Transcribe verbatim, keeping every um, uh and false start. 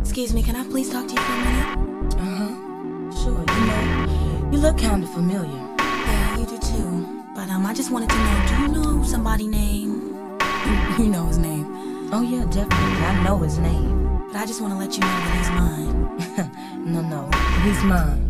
Excuse me, can I please talk to you for a minute? Uh-huh. Sure, you know, you look kind of familiar. Yeah, you do too. But um, I just wanted to know, do you know somebody named... You know his name. Oh yeah, definitely. I know his name. But I just want to let you know that he's mine. no, no, he's mine.